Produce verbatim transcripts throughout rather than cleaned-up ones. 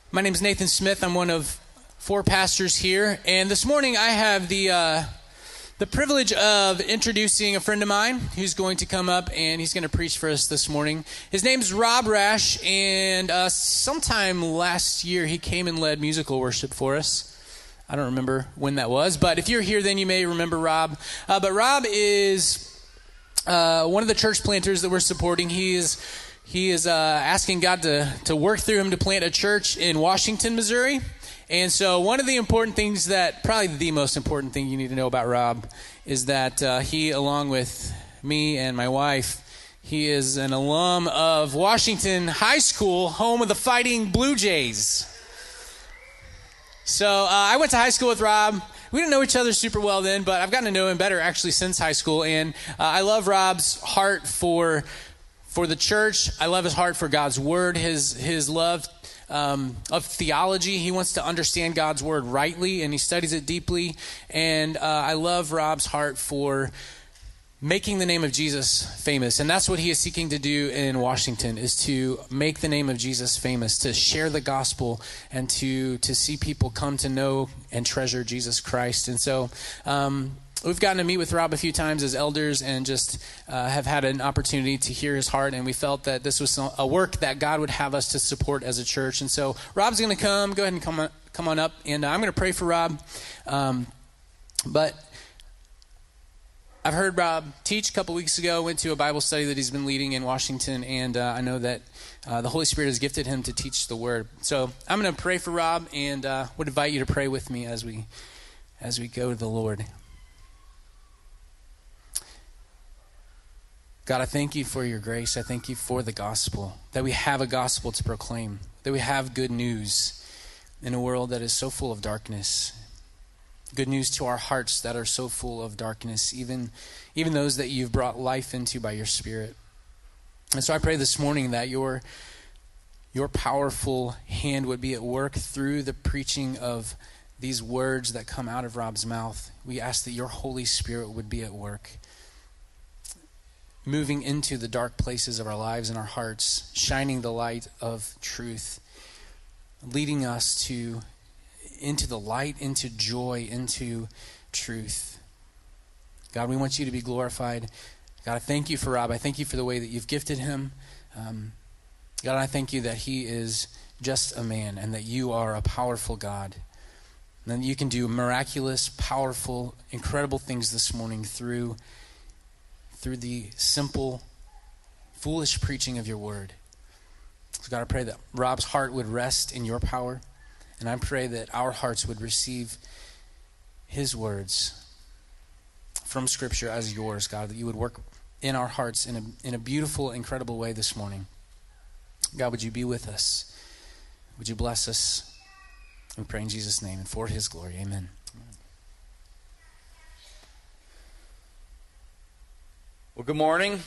My name is Nathan Smith. I'm one of four pastors here, and this morning I have the uh, the privilege of introducing a friend of mine who's going to come up and he's going to preach for us this morning. His name's Rob Rash, and uh, sometime last year he came and led musical worship for us. I don't remember when that was, but if you're here, then you may remember Rob. Uh, but Rob is uh, one of the church planters that we're supporting. He is he is uh, asking God to to work through him to plant a church in Washington, Missouri. And so one of the important things that, probably the most important thing you need to know about Rob is that uh, he, along with me and my wife, he is an alum of Washington High School, home of the Fighting Blue Jays. So uh, I went to high school with Rob. We didn't know each other super well then, but I've gotten to know him better actually since high school. And uh, I love Rob's heart for for the church. I love his heart for God's word, his his love Um, of theology. He wants to understand God's word rightly, and he studies it deeply. And uh, I love Rob's heart for making the name of Jesus famous. And that's what he is seeking to do in Washington, is to make the name of Jesus famous, to share the gospel, and to to see people come to know and treasure Jesus Christ. And so um we've gotten to meet with Rob a few times as elders and just uh, have had an opportunity to hear his heart, and we felt that this was a work that God would have us to support as a church. And so Rob's going to come. Go ahead and come on, come on up, and I'm going to pray for Rob. Um, but I've heard Rob teach a couple weeks ago, went to a Bible study that he's been leading in Washington, and uh, I know that uh, the Holy Spirit has gifted him to teach the Word. So I'm going to pray for Rob, and uh, would invite you to pray with me as we as we go to the Lord. God, I thank you for your grace. I thank you for the gospel, that we have a gospel to proclaim, that we have good news in a world that is so full of darkness. Good news to our hearts that are so full of darkness, even, even those that you've brought life into by your Spirit. And so I pray this morning that your, your powerful hand would be at work through the preaching of these words that come out of Rob's mouth. We ask that your Holy Spirit would be at work, moving into the dark places of our lives and our hearts, shining the light of truth, leading us to into the light, into joy, into truth. God, we want you to be glorified. God, I thank you for Rob. I thank you for the way that you've gifted him. Um, God, I thank you that he is just a man and that you are a powerful God. And that you can do miraculous, powerful, incredible things this morning through through the simple, foolish preaching of your word. So God, I pray that Rob's heart would rest in your power, and I pray that our hearts would receive his words from Scripture as yours, God, that you would work in our hearts in a, in a beautiful, incredible way this morning. God, would you be with us? Would you bless us? We pray in Jesus' name and for his glory. Amen. Well, good morning.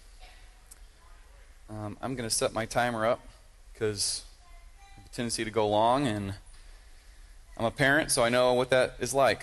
Um, I'm going to set my timer up because I have a tendency to go long, and I'm a parent, so I know what that is like.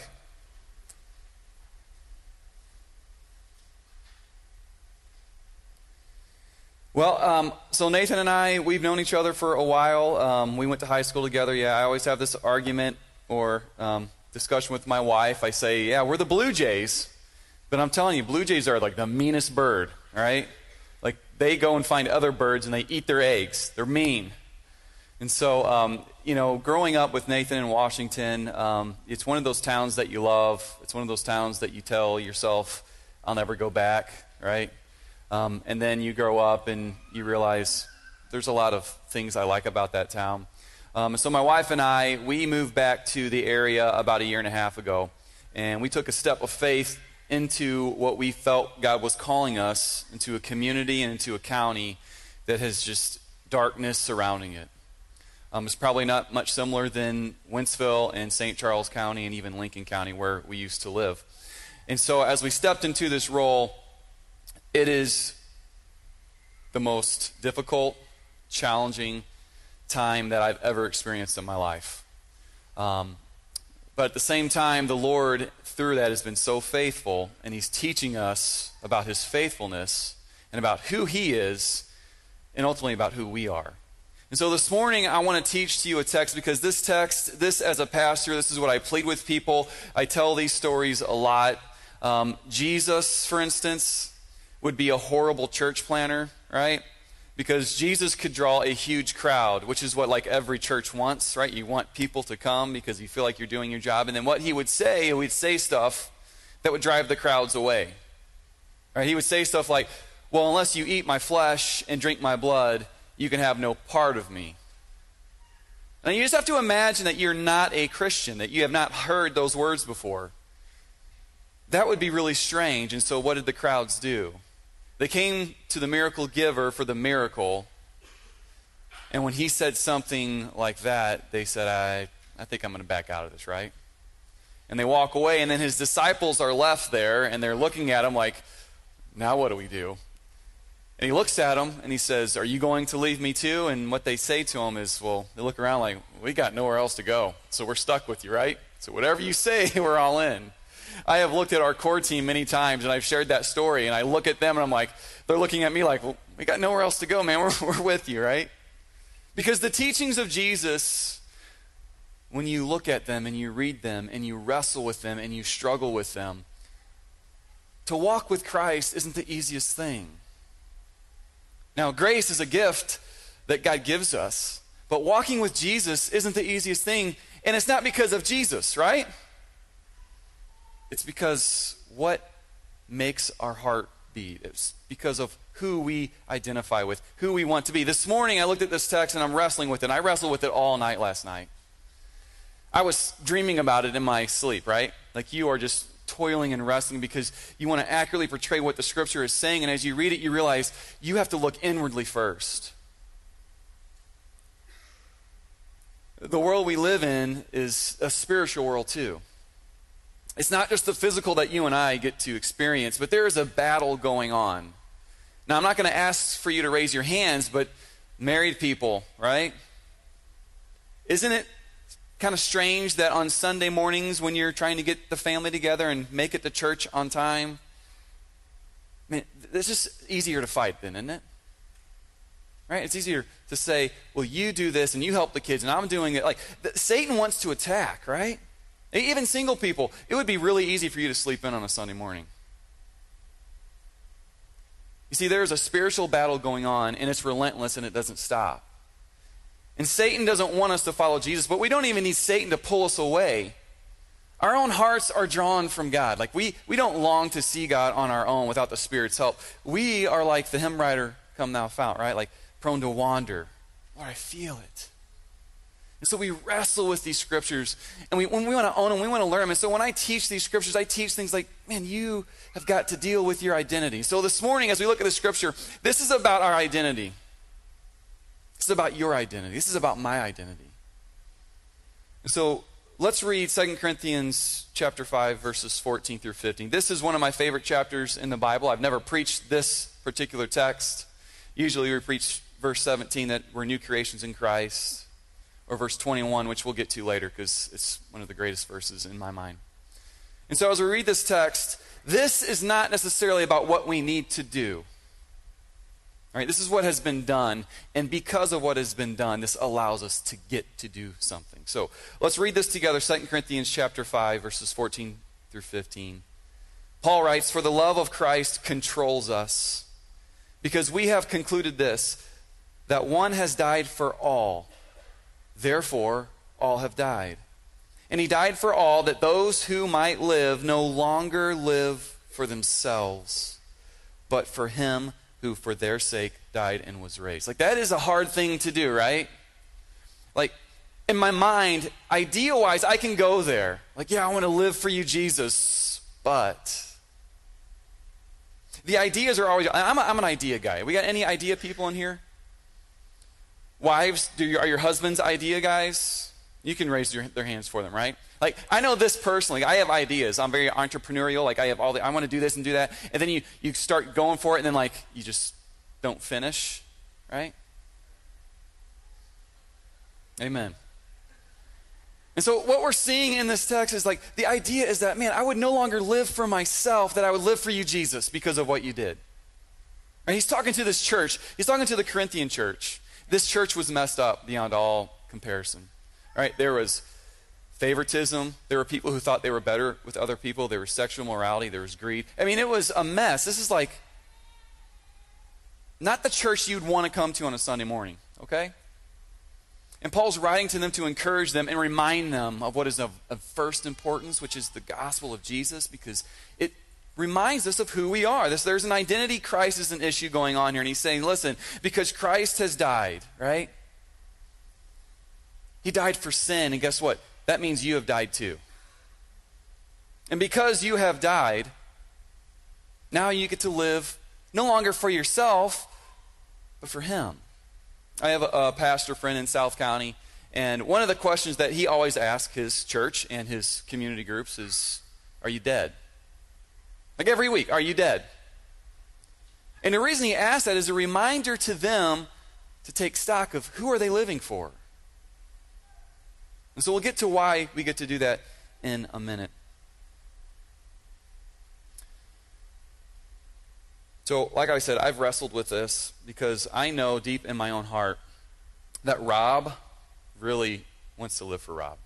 Well, um, so Nathan and I, we've known each other for a while. Um, we went to high school together. Yeah, I always have this argument or um, discussion with my wife. I say, yeah, we're the Blue Jays. But I'm telling you, Blue Jays are like the meanest bird, all right? Like, they go and find other birds, and they eat their eggs. They're mean. And so, um, you know, growing up with Nathan in Washington, um, it's one of those towns that you love. It's one of those towns that you tell yourself, I'll never go back, right? Um, and then you grow up, and you realize there's a lot of things I like about that town. Um, so my wife and I, we moved back to the area about a year and a half ago, and we took a step of faith into what we felt God was calling us, into a community and into a county that has just darkness surrounding it. Um, it's probably not much similar than Wentzville and Saint Charles County and even Lincoln County where we used to live. And so as we stepped into this role, it is the most difficult, challenging time that I've ever experienced in my life. Um, But at the same time, the Lord, through that, has been so faithful, and he's teaching us about his faithfulness and about who he is and ultimately about who we are. And so this morning, I want to teach to you a text because this text, this as a pastor, this is what I plead with people. I tell these stories a lot. Um, Jesus, for instance, would be a horrible church planner, right? Because Jesus could draw a huge crowd, which is what like every church wants, right? You want people to come because you feel like you're doing your job. And then what he would say, he would say stuff that would drive the crowds away. Right? He would say stuff like, well, unless you eat my flesh and drink my blood, you can have no part of me. And you just have to imagine that you're not a Christian, that you have not heard those words before. That would be really strange. And so what did the crowds do? They came to the miracle giver for the miracle. And when he said something like that, they said, I, I think I'm going to back out of this, right? And they walk away, and then his disciples are left there, and they're looking at him like, now what do we do? And he looks at them, and he says, are you going to leave me too? And what they say to him is, well, they look around like, we got nowhere else to go, so we're stuck with you, right? So whatever you say, we're all in. I have looked at our core team many times, and I've shared that story, and I look at them, and I'm like, they're looking at me like, well, we got nowhere else to go, man. We're, we're with you, right? Because the teachings of Jesus, when you look at them and you read them and you wrestle with them and you struggle with them, to walk with Christ isn't the easiest thing. Now, grace is a gift that God gives us, but walking with Jesus isn't the easiest thing, and it's not because of Jesus, right? It's because what makes our heart beat. It's because of who we identify with, who we want to be. This morning I looked at this text and I'm wrestling with it. I wrestled with it all night last night. I was dreaming about it in my sleep, right? Like you are just toiling and wrestling because you want to accurately portray what the scripture is saying, and as you read it you realize you have to look inwardly first. The world we live in is a spiritual world too. It's not just the physical that you and I get to experience, but there is a battle going on. Now, I'm not going to ask for you to raise your hands, but married people, right? Isn't it kind of strange that on Sunday mornings when you're trying to get the family together and make it to church on time, I mean, it's just easier to fight then, isn't it? Right? It's easier to say, well, you do this and you help the kids and I'm doing it. Like, Satan wants to attack, right? Even single people, it would be really easy for you to sleep in on a Sunday morning. You see, there's a spiritual battle going on, and it's relentless, and it doesn't stop. And Satan doesn't want us to follow Jesus, but we don't even need Satan to pull us away. Our own hearts are drawn from God. Like, we, we don't long to see God on our own without the Spirit's help. We are like the hymn writer, Come Thou Fount, right? Like, prone to wander. Lord, I feel it. And so we wrestle with these scriptures, and we, when we want to own them, we want to learn them. And so when I teach these scriptures, I teach things like, man, you have got to deal with your identity. So this morning, as we look at the scripture, this is about our identity. This is about your identity. This is about my identity. And so let's read Second Corinthians chapter five, verses fourteen through fifteen. This is one of my favorite chapters in the Bible. I've never preached this particular text. Usually we preach verse seventeen, that we're new creations in Christ. Or verse twenty-one, which we'll get to later because it's one of the greatest verses in my mind. And so as we read this text, this is not necessarily about what we need to do. All right, this is what has been done, and because of what has been done, this allows us to get to do something. So let's read this together, Second Corinthians chapter five, verses fourteen through fifteen. Paul writes, "For the love of Christ controls us, because we have concluded this, that one has died for all. Therefore, all have died. And he died for all, that those who might live no longer live for themselves, but for him who for their sake died and was raised." Like, that is a hard thing to do, right? Like, in my mind, idea-wise, I can go there. Like, yeah, I want to live for you, Jesus, but the ideas are always, I'm, a, I'm an idea guy. We got any idea people in here? Wives, do you, are your husbands idea guys? You can raise your, their hands for them, right? Like, I know this personally. I have ideas. I'm very entrepreneurial. Like, I have all the, I want to do this and do that. And then you, you start going for it, and then, like, you just don't finish, right? Amen. And so what we're seeing in this text is, like, the idea is that, man, I would no longer live for myself, that I would live for you, Jesus, because of what you did. And he's talking to this church. He's talking to the Corinthian church. this church was messed up beyond all comparison. All right, there was favoritism. There were people who thought they were better with other people. There was sexual morality. There was greed. I mean, it was a mess. This is like not the church you'd want to come to on a Sunday morning, okay? And Paul's writing to them to encourage them and remind them of what is of, of first importance, which is the gospel of Jesus, because it reminds us of who we are. This, there's an identity crisis and issue going on here. And he's saying, listen, because Christ has died, right? He died for sin. And guess what? That means you have died too. And because you have died, now you get to live no longer for yourself, but for him. I have a, a pastor friend in South County, and one of the questions that he always asks his church and his community groups is, are you dead? Like every week, are you dead? And the reason he asks that is a reminder to them to take stock of who are they living for. And so we'll get to why we get to do that in a minute. So, like I said, I've wrestled with this because I know deep in my own heart that Rob really wants to live for Rob.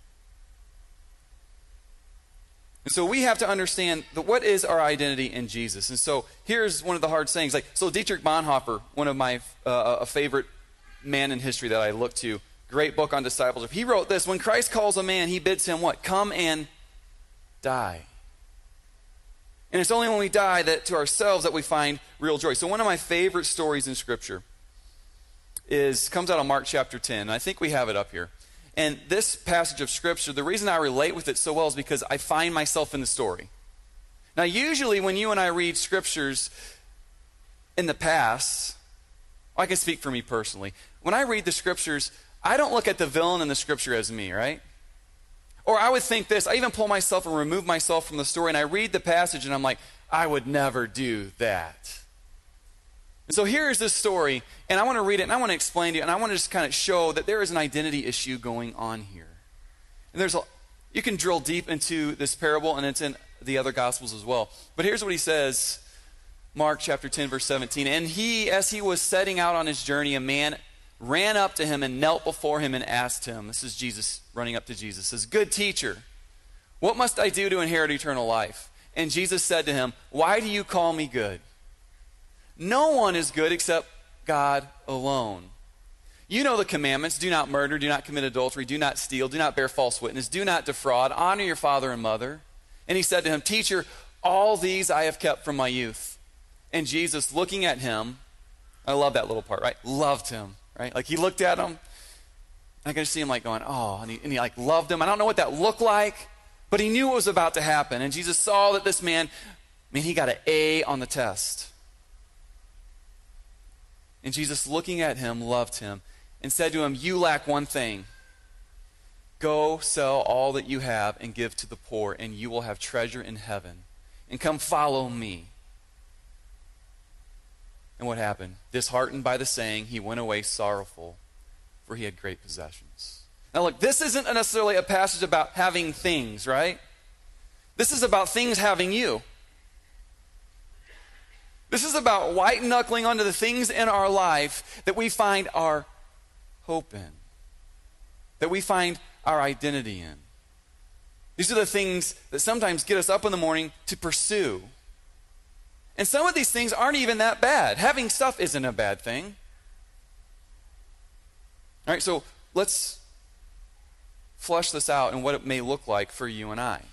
And so we have to understand that what is our identity in Jesus. And so here's one of the hard sayings. Like, so Dietrich Bonhoeffer, one of my uh, a favorite man in history that I look to, great book on discipleship. He wrote this: when Christ calls a man, he bids him what? Come and die. And it's only when we die that to ourselves that we find real joy. So one of my favorite stories in Scripture is comes out of Mark chapter ten. I think we have it up here. And this passage of Scripture, the reason I relate with it so well is because I find myself in the story. Now, usually when you and I read Scriptures in the past, I can speak for me personally. When I read the Scriptures, I don't look at the villain in the Scripture as me, right? Or I would think this, I even pull myself and remove myself from the story, and I read the passage and I'm like, I would never do that. And so here is this story, and I want to read it, and I want to explain to you, and I want to just kind of show that there is an identity issue going on here. And there's a, you can drill deep into this parable, and it's in the other Gospels as well. But here's what he says, Mark chapter ten, verse seventeen. And he, as he was setting out on his journey, a man ran up to him and knelt before him and asked him, this is Jesus running up to Jesus, says, good teacher, what must I do to inherit eternal life? And Jesus said to him, why do you call me good? No one is good except God alone. You know the commandments: do not murder, do not commit adultery, do not steal, do not bear false witness, do not defraud, honor your father and mother. And he said to him, teacher, all these I have kept from my youth. And Jesus, looking at him, I love that little part, right? Loved him, right? Like he looked at him, I can see him like going, oh, and he, and he like loved him. I don't know what that looked like, but he knew what was about to happen. And Jesus saw that this man, I mean, he got an A on the test. And Jesus, looking at him, loved him and said to him, you lack one thing. Go sell all that you have and give to the poor, and you will have treasure in heaven. And come follow me. And what happened? Disheartened by the saying, he went away sorrowful, for he had great possessions. Now look, this isn't necessarily a passage about having things, right? This is about things having you. This is about white-knuckling onto the things in our life that we find our hope in, that we find our identity in. These are the things that sometimes get us up in the morning to pursue. And some of these things aren't even that bad. Having stuff isn't a bad thing. All right, so let's flesh this out and what it may look like for you and I.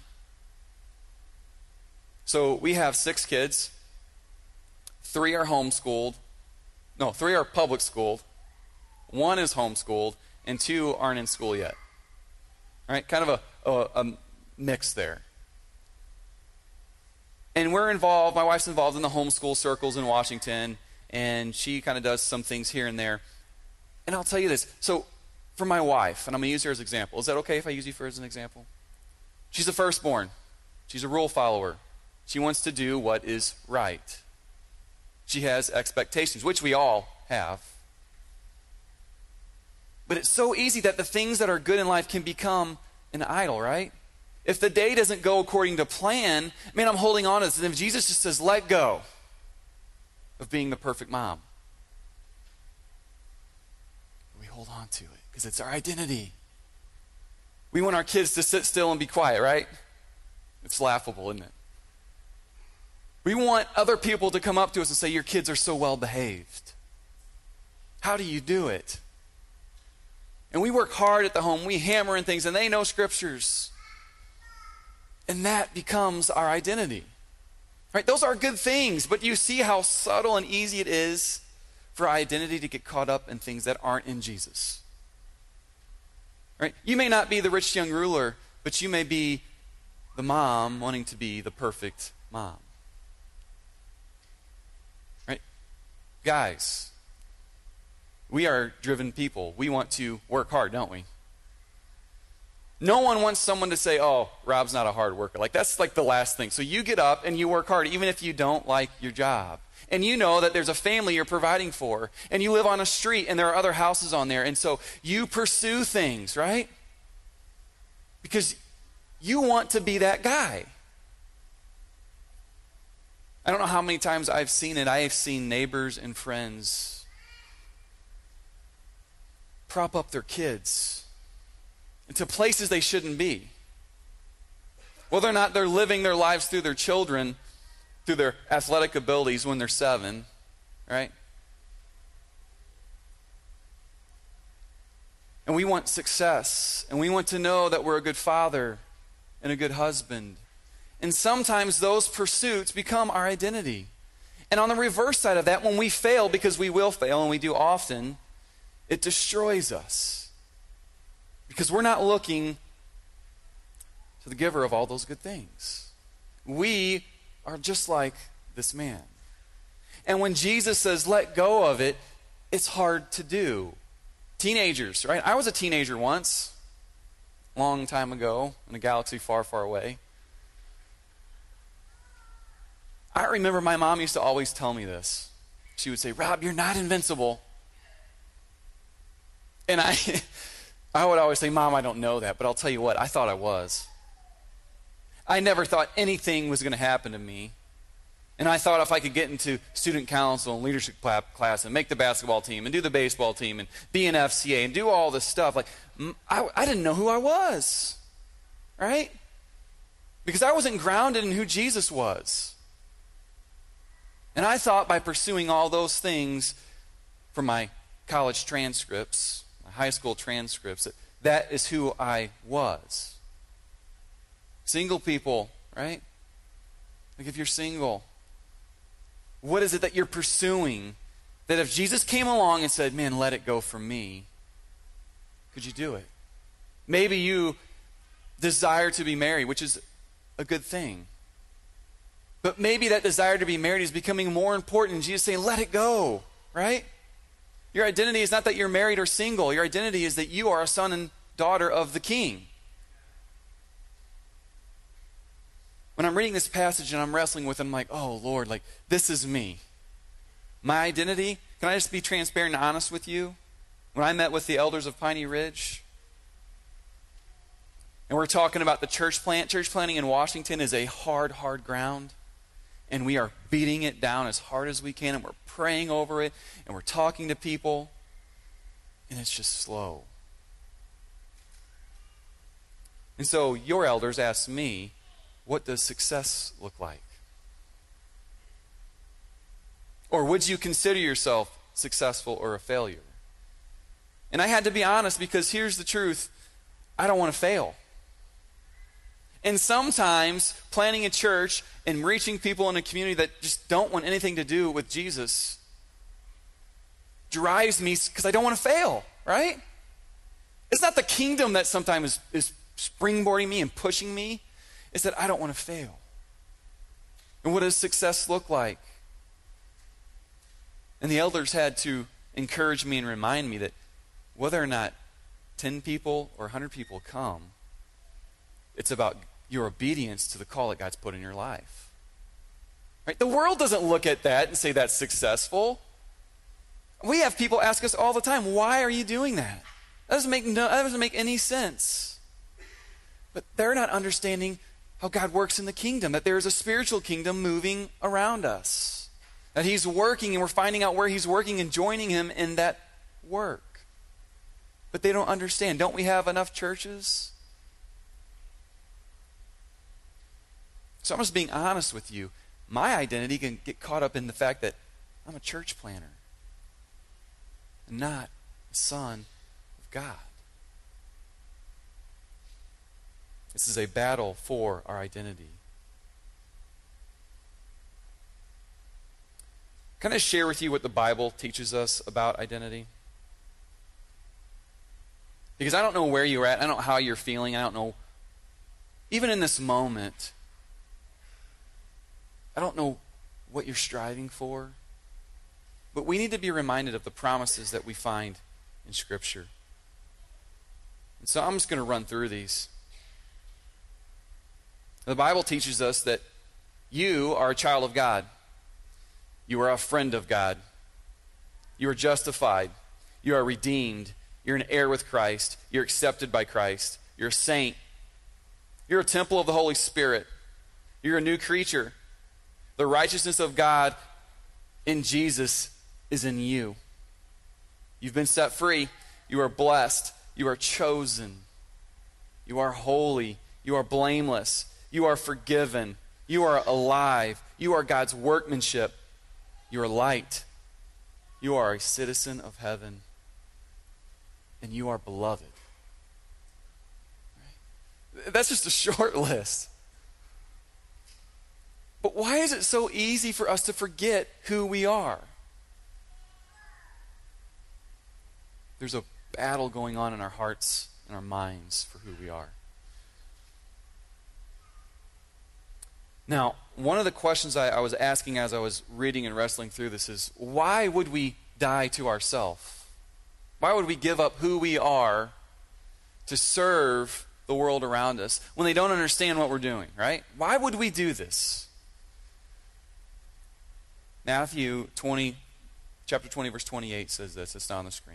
So we have six kids. Three are homeschooled. No, three are public schooled. One is homeschooled, and two aren't in school yet. All right, kind of a, a, a mix there. And we're involved, my wife's involved in the homeschool circles in Washington, and she kind of does some things here and there. And I'll tell you this. So for my wife, and I'm going to use her as an example. Is that okay if I use you for as an example? She's a firstborn. She's a rule follower. She wants to do what is right. She has expectations, which we all have. But it's so easy that the things that are good in life can become an idol, right? If the day doesn't go according to plan, man, I'm holding on to this. And if Jesus just says, let go of being the perfect mom. hold on to it because it's our identity. We want our kids to sit still and be quiet, right? It's laughable, isn't it? We want other people to come up to us and say, your kids are so well behaved. How do you do it? And we work hard at the home. We hammer in things, and they know scriptures. And that becomes our identity. Right? Those are good things, but you see how subtle and easy it is for our identity to get caught up in things that aren't in Jesus. Right? You may not be the rich young ruler, but you may be the mom wanting to be the perfect mom. Right? Guys, we are driven people. We want to work hard, don't we? No one wants someone to say, oh, Rob's not a hard worker. Like, that's like the last thing. So you get up and you work hard, even if you don't like your job. And you know that there's a family you're providing for. And you live on a street and there are other houses on there. And so you pursue things, right? Because you want to be that guy. I don't know how many times I've seen it. I have seen neighbors and friends prop up their kids into places they shouldn't be. Whether or not they're living their lives through their children, through their athletic abilities when they're seven, right? And we want success, and we want to know that we're a good father and a good husband. And sometimes those pursuits become our identity. And on the reverse side of that, when we fail, because we will fail, and we do often, it destroys us. Because we're not looking to the giver of all those good things. We are just like this man. And when Jesus says, let go of it, it's hard to do. Teenagers, right? I was a teenager once, a long time ago, in a galaxy far, far away. I remember my mom used to always tell me this. She would say, Rob, you're not invincible. And I... I would always say, Mom, I don't know that, but I'll tell you what, I thought I was. I never thought anything was going to happen to me. And I thought if I could get into student council and leadership class and make the basketball team and do the baseball team and be an F C A and do all this stuff, like, I, I didn't know who I was, right? Because I wasn't grounded in who Jesus was. And I thought by pursuing all those things for my college transcripts, high school transcripts, that, that is who I was. Single people, right? Like if you're single, what is it that you're pursuing that if Jesus came along and said, man, let it go from me, could you do it? Maybe you desire to be married, which is a good thing. But maybe that desire to be married is becoming more important and Jesus saying, let it go, right? Your identity is not that you're married or single. Your identity is that you are a son and daughter of the King. When I'm reading this passage and I'm wrestling with it, I'm like, oh, Lord, like, this is me. My identity, can I just be transparent and honest with you? When I met with the elders of Piney Ridge, and we're talking about the church plant, church planting in Washington is a hard, hard ground. And we are beating it down as hard as we can, and we're praying over it, and we're talking to people, and it's just slow. And so your elders asked me, what does success look like? Or would you consider yourself successful or a failure? And I had to be honest because here's the truth. I don't want to fail. And sometimes planning a church and reaching people in a community that just don't want anything to do with Jesus drives me because I don't want to fail, right? It's not the kingdom that sometimes is, is springboarding me and pushing me. It's that I don't want to fail. And what does success look like? And the elders had to encourage me and remind me that whether or not ten people or one hundred people come, it's about your obedience to the call that God's put in your life. Right? The world doesn't look at that and say that's successful. We have people ask us all the time, why are you doing that? That doesn't make no, that doesn't make any sense. But they're not understanding how God works in the kingdom, that there is a spiritual kingdom moving around us, that he's working and we're finding out where he's working and joining him in that work. but they don't understand. Don't we have enough churches? So I'm just being honest with you. My identity can get caught up in the fact that I'm a church planner and not a son of God. This is a battle for our identity. Can I share with you what the Bible teaches us about identity? Because I don't know where you're at. I don't know how you're feeling. I don't know. Even in this moment, I don't know what you're striving for. But we need to be reminded of the promises that we find in Scripture. And so I'm just going to run through these. The Bible teaches us that you are a child of God. You are a friend of God. You are justified. You are redeemed. You're an heir with Christ. You're accepted by Christ. You're a saint. You're a temple of the Holy Spirit. You're a new creature. The righteousness of God in Jesus is in you. You've been set free. You are blessed. You are chosen. You are holy. You are blameless. You are forgiven. You are alive. You are God's workmanship. You are light. You are a citizen of heaven. And you are beloved. Right? That's just a short list. But why is it so easy for us to forget who we are? There's a battle going on in our hearts and our minds for who we are. Now, one of the questions I, I was asking as I was reading and wrestling through this is, why would we die to ourselves? Why would we give up who we are to serve the world around us when they don't understand what we're doing, right? Why would we do this? Matthew twenty, chapter twenty, verse twenty-eight says this. It's not on the screen.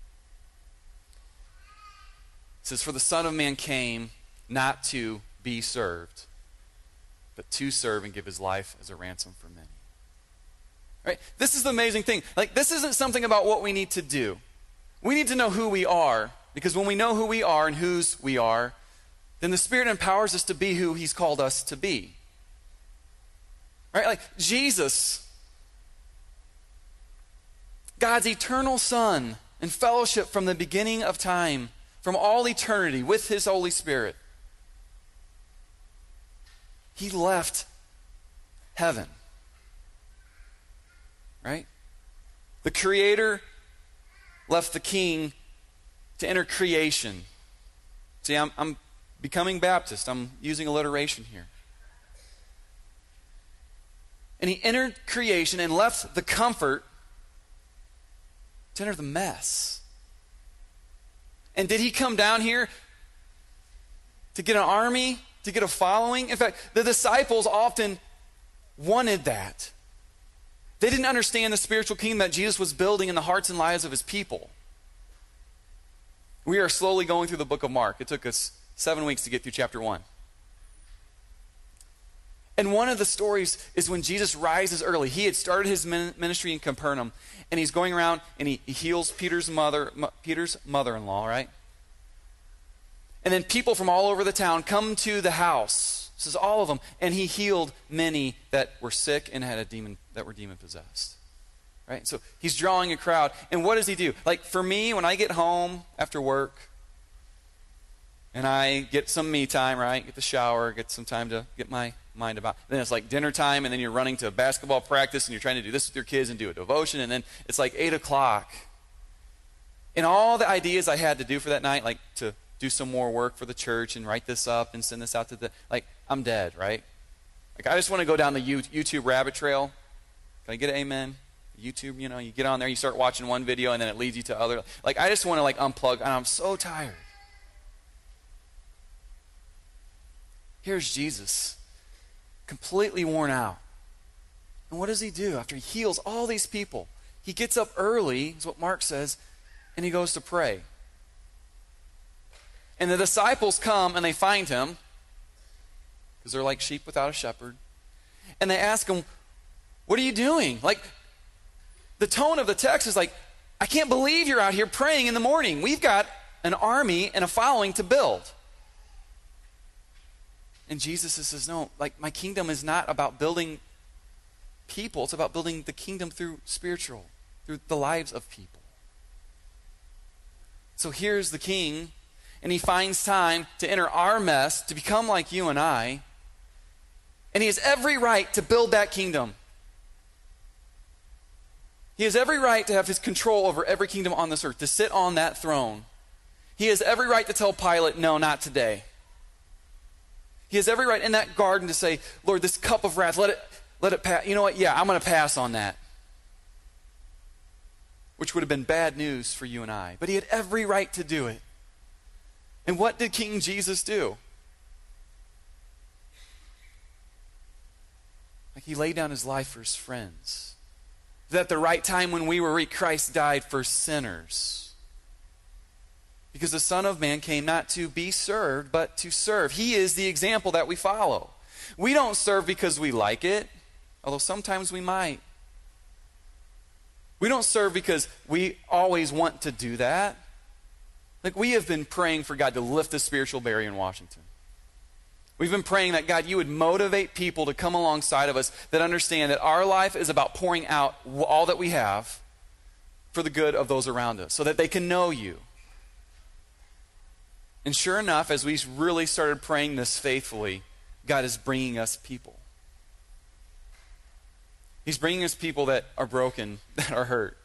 It says, "For the Son of Man came not to be served, but to serve and give his life as a ransom for many." Right? This is the amazing thing. Like, this isn't something about what we need to do. We need to know who we are, because when we know who we are and whose we are, then the Spirit empowers us to be who he's called us to be. Right? Like, Jesus, God's eternal Son, in fellowship from the beginning of time, from all eternity, with his Holy Spirit, he left heaven. Right? The Creator left the King to enter creation. See, I'm, I'm becoming Baptist. I'm using alliteration here. And he entered creation and left the comfort to enter the mess. And did he come down here to get an army, to get a following? In fact, the disciples often wanted that. They didn't understand the spiritual kingdom that Jesus was building in the hearts and lives of his people. We are slowly going through the book of Mark. It took us seven weeks to get through chapter one. And one of the stories is when Jesus rises early. He had started his ministry in Capernaum, and he's going around and he, he heals Peter's mother, Peter's mother-in-law, right? And then people from all over the town come to the house. This is all of them. And he healed many that were sick and had a demon, that were demon possessed. Right? So he's drawing a crowd. And what does he do? Like, for me, when I get home after work and I get some me time, right? Get the shower, get some time to get my mind about. Then it's like dinner time, and then you're running to a basketball practice, and you're trying to do this with your kids and do a devotion, and then it's like eight o'clock. And all the ideas I had to do for that night, like to do some more work for the church and write this up and send this out to the, like, I'm dead, right? Like, I just want to go down the YouTube rabbit trail. Can I get an amen? YouTube, you know, you get on there, you start watching one video, and then it leads you to other. Like, I just want to, like, unplug, and I'm so tired. Here's Jesus, completely worn out. And what does he do after he heals all these people? He gets up early, is what Mark says, and he goes to pray. And the disciples come and they find him, because they're like sheep without a shepherd. And they ask him, what are you doing? Like, the tone of the text is like, I can't believe you're out here praying in the morning. We've got an army and a following to build. And Jesus says, no, like my kingdom is not about building people. It's about building the kingdom through spiritual, through the lives of people. So here's the king, and he finds time to enter our mess, to become like you and I. And he has every right to build that kingdom. He has every right to have his control over every kingdom on this earth, to sit on that throne. He has every right to tell Pilate, no, not today. He has every right in that garden to say, Lord, this cup of wrath, let it, let it pass. You know what? Yeah, I'm going to pass on that. Which would have been bad news for you and I. But he had every right to do it. And what did King Jesus do? Like he laid down his life for his friends. That at the right time when we were weak, Christ died for sinners. Because the Son of Man came not to be served, but to serve. He is the example that we follow. We don't serve because we like it, although sometimes we might. We don't serve because we always want to do that. Like we have been praying for God to lift the spiritual barrier in Washington. We've been praying that, God, you would motivate people to come alongside of us that understand that our life is about pouring out all that we have for the good of those around us so that they can know you. And sure enough, as we really started praying this faithfully, God is bringing us people. He's bringing us people that are broken, that are hurt.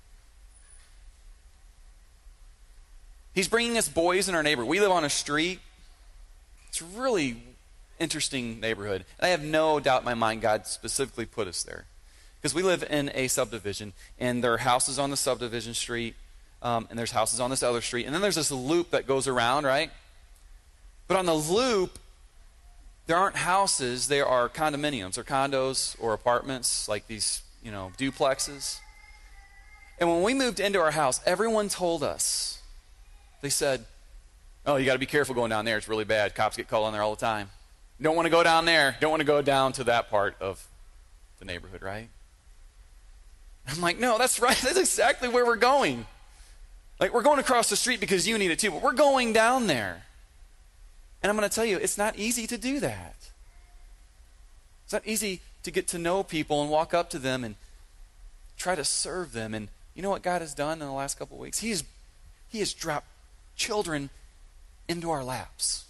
He's bringing us boys in our neighborhood. We live on a street. It's a really interesting neighborhood. And I have no doubt in my mind God specifically put us there. Because we live in a subdivision, and there are houses on the subdivision street, um, and there's houses on this other street, and then there's this loop that goes around, right? But on the loop, there aren't houses, there are condominiums or condos or apartments, like these, you know, duplexes. And when we moved into our house, everyone told us, they said, oh, you got to be careful going down there. It's really bad. Cops get called on there all the time. Don't want to go down there. Don't want to go down to that part of the neighborhood, right? I'm like, no, that's right. That's exactly where we're going. Like, we're going across the street because you need it too, but we're going down there. And I'm going to tell you, it's not easy to do that. It's not easy to get to know people and walk up to them and try to serve them. And you know what God has done in the last couple of weeks? He has, he has dropped children into our laps.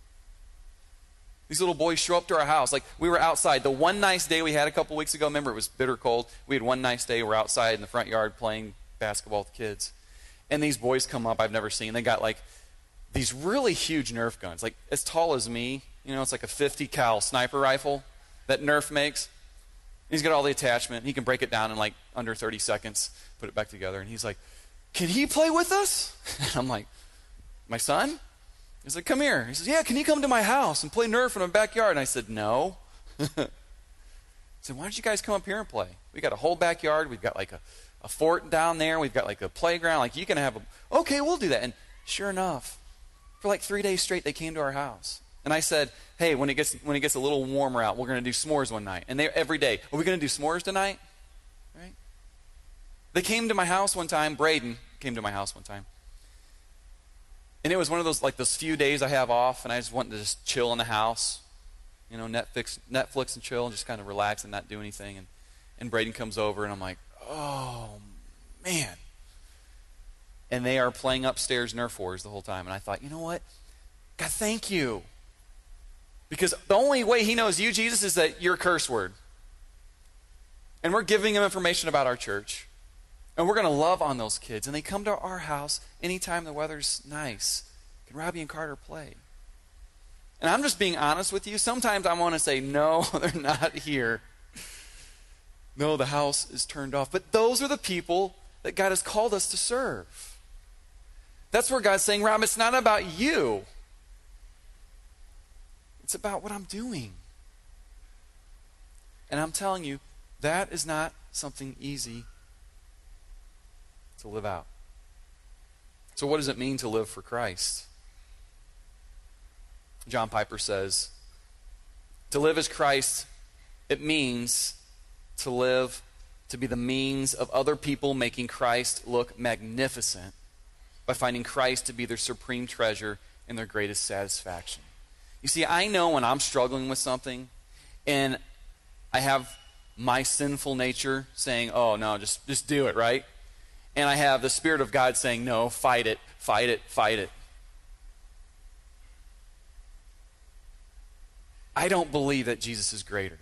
These little boys show up to our house. Like, we were outside. The one nice day we had a couple weeks ago, remember, it was bitter cold. We had one nice day. We're outside in the front yard playing basketball with the kids. And these boys come up I've never seen. They got, like, these really huge Nerf guns, like as tall as me. You know, it's like a fifty cal sniper rifle that Nerf makes. And he's got all the attachment. He can break it down in, like, under thirty seconds, put it back together. And he's like, can he play with us? And I'm like, my son? He's like, come here. He says, yeah, can you come to my house and play Nerf in my backyard? And I said, no. I said, why don't you guys come up here and play? We got a whole backyard. We've got like a, a fort down there. We've got like a playground. Like, you can have a, okay, we'll do that. And sure enough, for like three days straight, they came to our house. And I said, hey, when it gets when it gets a little warmer out, we're going to do s'mores one night. And they every day, are we going to do s'mores tonight? Right? They came to my house one time. Braden came to my house one time. And it was one of those, like, those few days I have off, and I just wanted to just chill in the house. You know, Netflix, Netflix and chill, and just kind of relax and not do anything. And, and Braden comes over, and I'm like, oh, man. And they are playing upstairs Nerf Wars the whole time. And I thought, you know what? God, thank you. Because the only way he knows you, Jesus, is that you're a curse word. And we're giving him information about our church. And we're going to love on those kids. And they come to our house anytime the weather's nice. Can Robbie and Carter play? And I'm just being honest with you. Sometimes I want to say, no, they're not here. No, the house is turned off. But those are the people that God has called us to serve. That's where God's saying, Rob, it's not about you. It's about what I'm doing. And I'm telling you, that is not something easy to live out. So what does it mean to live for Christ? John Piper says, to live as Christ, it means to live to be the means of other people making Christ look magnificent by finding Christ to be their supreme treasure and their greatest satisfaction. You see, I know when I'm struggling with something and I have my sinful nature saying, oh, no, just, just do it, right? And I have the Spirit of God saying, no, fight it, fight it, fight it. I don't believe that Jesus is greater.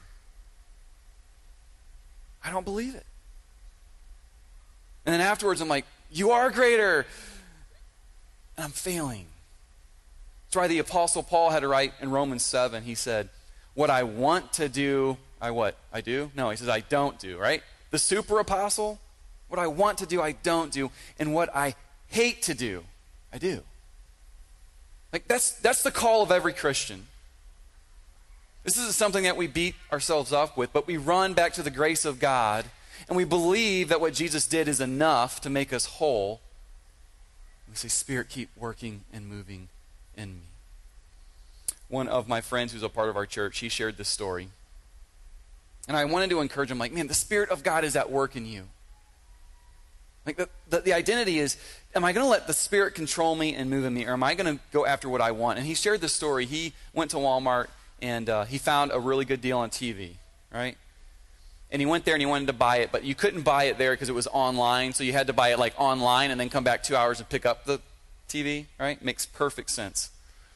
I don't believe it. And then afterwards, I'm like, you are greater. And I'm failing. That's why the Apostle Paul had to write in Romans seven. He said, what I want to do, I what? I do? No, he says, I don't do, right? The super apostle, what I want to do, I don't do. And what I hate to do, I do. Like, that's, that's the call of every Christian. This isn't something that we beat ourselves up with, but we run back to the grace of God, and we believe that what Jesus did is enough to make us whole. We say, Spirit, keep working and moving in me. One of my friends who's a part of our church, he shared this story. And I wanted to encourage him, like, man, the Spirit of God is at work in you. Like, the, the, the identity is, am I going to let the Spirit control me and move in me, or am I going to go after what I want? And he shared this story. He went to Walmart, and uh, he found a really good deal on T V, right? And he went there and he wanted to buy it, but you couldn't buy it there because it was online, so you had to buy it like online and then come back two hours and pick up the T V, right? Makes perfect sense.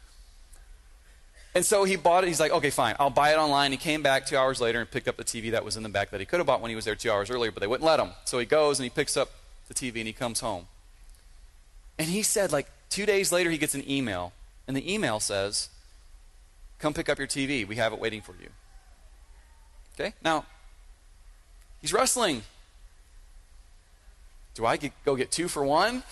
And so he bought it. He's like, okay, fine, I'll buy it online. He came back two hours later and picked up the T V that was in the back that he could have bought when he was there two hours earlier, but they wouldn't let him. So he goes and he picks up the T V and he comes home. And he said, like, two days later he gets an email, and the email says, come pick up your T V. We have it waiting for you. Okay? Now, he's wrestling. Do I get, go get two for one?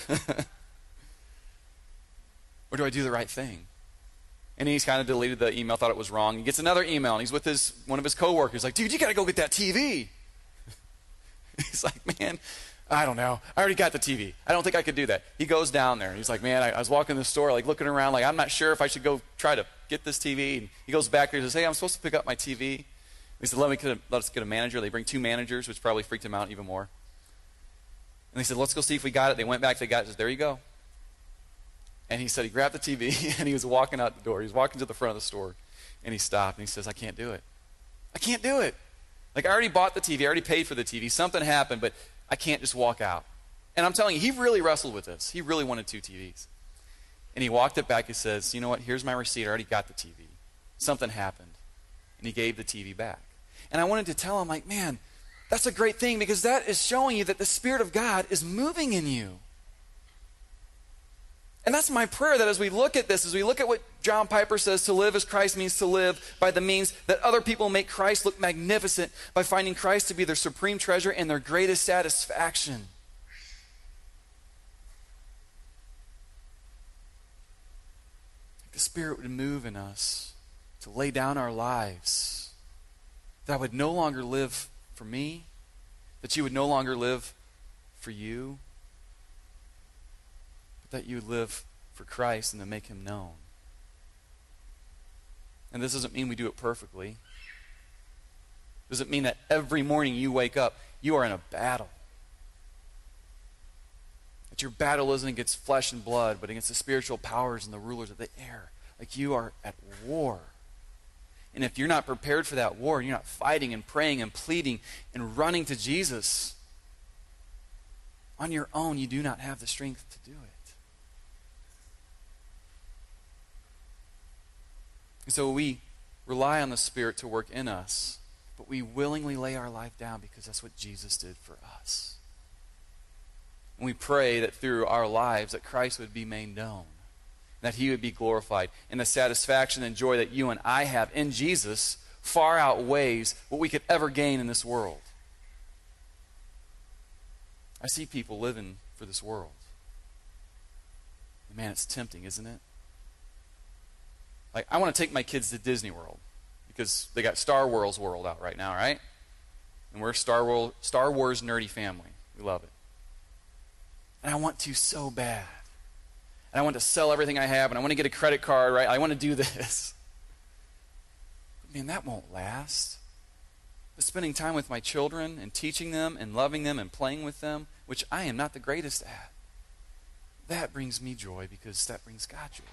Or do I do the right thing? And he's kind of deleted the email, thought it was wrong. He gets another email, and he's with his one of his coworkers, like, dude, you got to go get that T V. He's like, man, I don't know. I already got the T V. I don't think I could do that. He goes down there, and he's like, man, I, I was walking in the store, like, looking around, like, I'm not sure if I should go try to get this T V. And he goes back there and says, hey, I'm supposed to pick up my T V. He said, let me get a, let us get a manager. They bring two managers, which probably freaked him out even more. And they said, let's go see if we got it. They went back, they got it. He said, there you go. And he said he grabbed the T V, and he was walking out the door. He was walking to the front of the store, and he stopped, and he says, I can't do it. I can't do it. Like, I already bought the T V. I already paid for the T V. Something happened, but I can't just walk out. And I'm telling you, he really wrestled with this. He really wanted two T Vs. And he walked it back. He says, you know what? Here's my receipt. I already got the T V. Something happened. And he gave the T V back. And I wanted to tell him, like, man, that's a great thing, because that is showing you that the Spirit of God is moving in you. And that's my prayer, that as we look at this, as we look at what John Piper says, to live as Christ means to live by the means that other people make Christ look magnificent by finding Christ to be their supreme treasure and their greatest satisfaction. The Spirit would move in us to lay down our lives, that I would no longer live for me, that you would no longer live for you, that you live for Christ and to make him known. And this doesn't mean we do it perfectly. It doesn't mean that every morning you wake up, you are in a battle. That your battle isn't against flesh and blood, but against the spiritual powers and the rulers of the air. Like, you are at war. And if you're not prepared for that war, and you're not fighting and praying and pleading and running to Jesus, on your own, you do not have the strength to do it. And so we rely on the Spirit to work in us, but we willingly lay our life down because that's what Jesus did for us. And we pray that through our lives that Christ would be made known, that he would be glorified, and the satisfaction and joy that you and I have in Jesus far outweighs what we could ever gain in this world. I see people living for this world. And man, it's tempting, isn't it? Like, I want to take my kids to Disney World because they got Star Wars World out right now, right? And we're a Star Wars, Star Wars nerdy family. We love it. And I want to so bad. And I want to sell everything I have, and I want to get a credit card, right? I want to do this. But man, that won't last. But spending time with my children and teaching them and loving them and playing with them, which I am not the greatest at, that brings me joy because that brings God joy.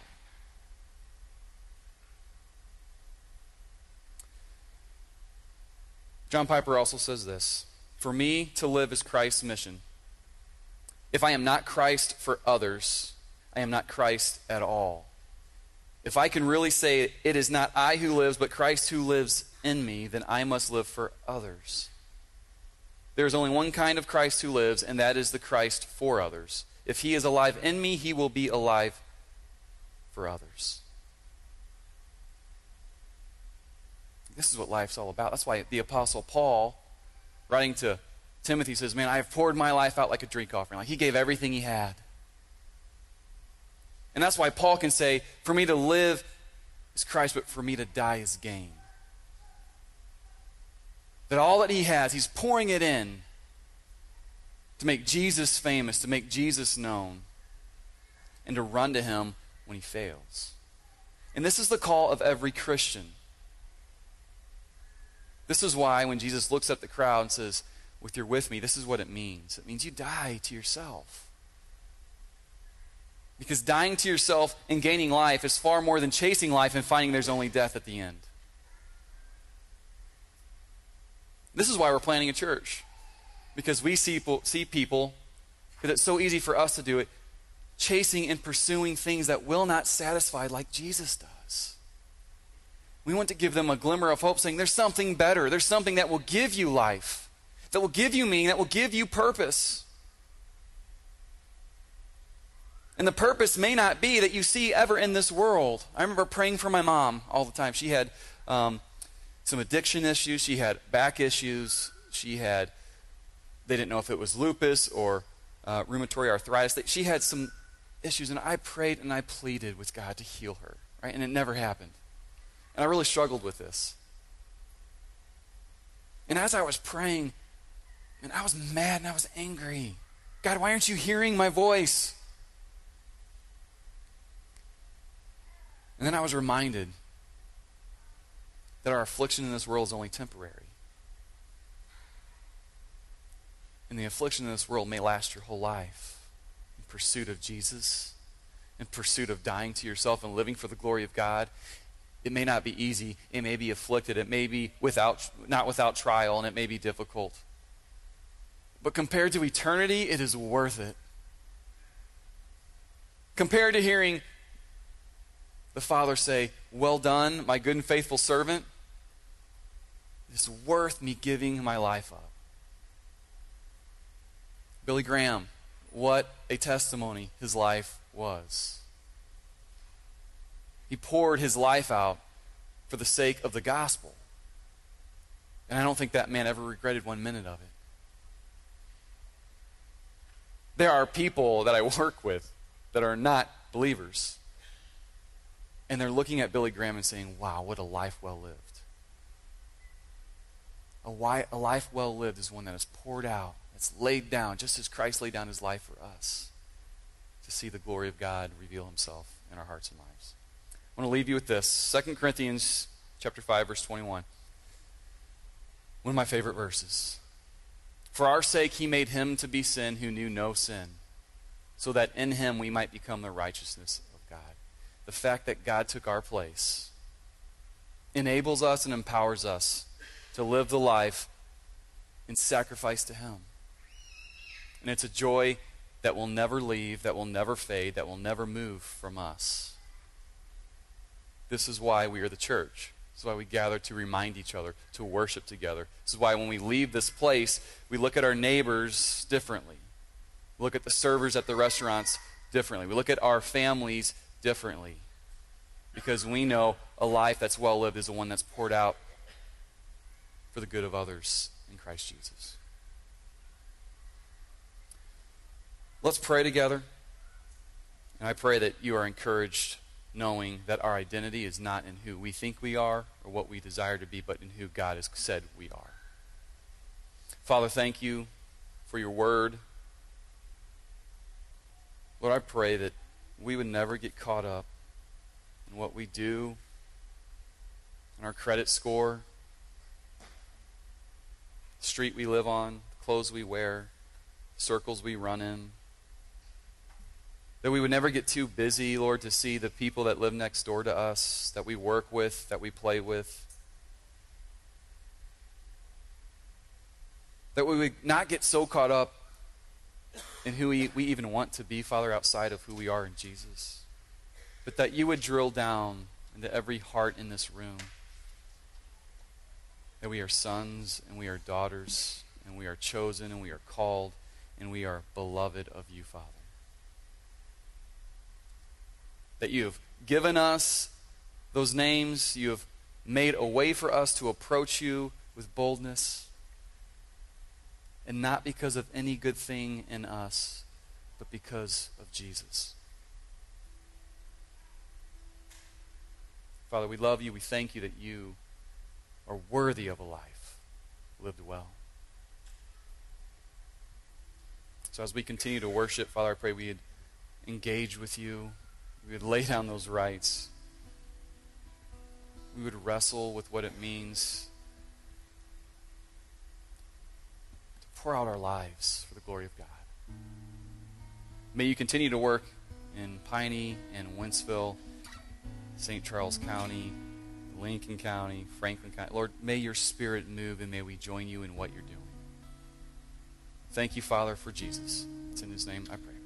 John Piper also says this, "For me to live is Christ's mission. If I am not Christ for others, I am not Christ at all. If I can really say it is not I who lives, but Christ who lives in me, then I must live for others. There is only one kind of Christ who lives, and that is the Christ for others. If he is alive in me, he will be alive for others." This is what life's all about. That's why the Apostle Paul, writing to Timothy, says, man, I have poured my life out like a drink offering. Like he gave everything he had. And that's why Paul can say, for me to live is Christ, but for me to die is gain. That all that he has, he's pouring it in to make Jesus famous, to make Jesus known, and to run to him when he fails. And this is the call of every Christian. This is why when Jesus looks at the crowd and says, "With you're with me," this is what it means. It means you die to yourself. Because dying to yourself and gaining life is far more than chasing life and finding there's only death at the end. This is why we're planning a church. Because we see people, see people, because it's so easy for us to do it, chasing and pursuing things that will not satisfy like Jesus does. We want to give them a glimmer of hope, saying there's something better. There's something that will give you life, that will give you meaning, that will give you purpose. And the purpose may not be that you see ever in this world. I remember praying for my mom all the time. She had um, some addiction issues. She had back issues. She had, they didn't know if it was lupus or uh, rheumatoid arthritis. She had some issues, and I prayed and I pleaded with God to heal her, right? And it never happened. And I really struggled with this. And as I was praying, and I was mad and I was angry. God, why aren't you hearing my voice? And then I was reminded that our affliction in this world is only temporary. And the affliction in this world may last your whole life in pursuit of Jesus, in pursuit of dying to yourself and living for the glory of God. It may not be easy. It may be afflicted. It may be without, not without trial, and it may be difficult. But compared to eternity, it is worth it. Compared to hearing the Father say, "Well done, my good and faithful servant," it's worth me giving my life up. Billy Graham, what a testimony his life was. He poured his life out for the sake of the gospel. And I don't think that man ever regretted one minute of it. There are people that I work with that are not believers. And they're looking at Billy Graham and saying, wow, what a life well lived. A, wi- a life well lived is one that is poured out, that's laid down, just as Christ laid down his life for us, to see the glory of God reveal himself in our hearts and lives. I want to leave you with this. Second Corinthians chapter five, verse twenty-one. One of my favorite verses. For our sake he made him to be sin who knew no sin, so that in him we might become the righteousness of God. The fact that God took our place enables us and empowers us to live the life in sacrifice to him. And it's a joy that will never leave, that will never fade, that will never move from us. This is why we are the church. This is why we gather to remind each other, to worship together. This is why when we leave this place, we look at our neighbors differently. We look at the servers at the restaurants differently. We look at our families differently. Because we know a life that's well lived is the one that's poured out for the good of others in Christ Jesus. Let's pray together. And I pray that you are encouraged knowing that our identity is not in who we think we are or what we desire to be, but in who God has said we are. Father, thank you for your word. Lord, I pray that we would never get caught up in what we do, in our credit score, the street we live on, the clothes we wear, circles we run in. That we would never get too busy, Lord, to see the people that live next door to us, that we work with, that we play with. That we would not get so caught up in who we, we even want to be, Father, outside of who we are in Jesus. But that you would drill down into every heart in this room. That we are sons and we are daughters and we are chosen and we are called and we are beloved of you, Father. That you have given us those names. You have made a way for us to approach you with boldness. And not because of any good thing in us, but because of Jesus. Father, we love you. We thank you that you are worthy of a life lived well. So as we continue to worship, Father, I pray we'd engage with you. We would lay down those rights. We would wrestle with what it means to pour out our lives for the glory of God. May you continue to work in Piney and Wentzville, Saint Charles County, Lincoln County, Franklin County. Lord, may your Spirit move and may we join you in what you're doing. Thank you, Father, for Jesus. It's in his name I pray.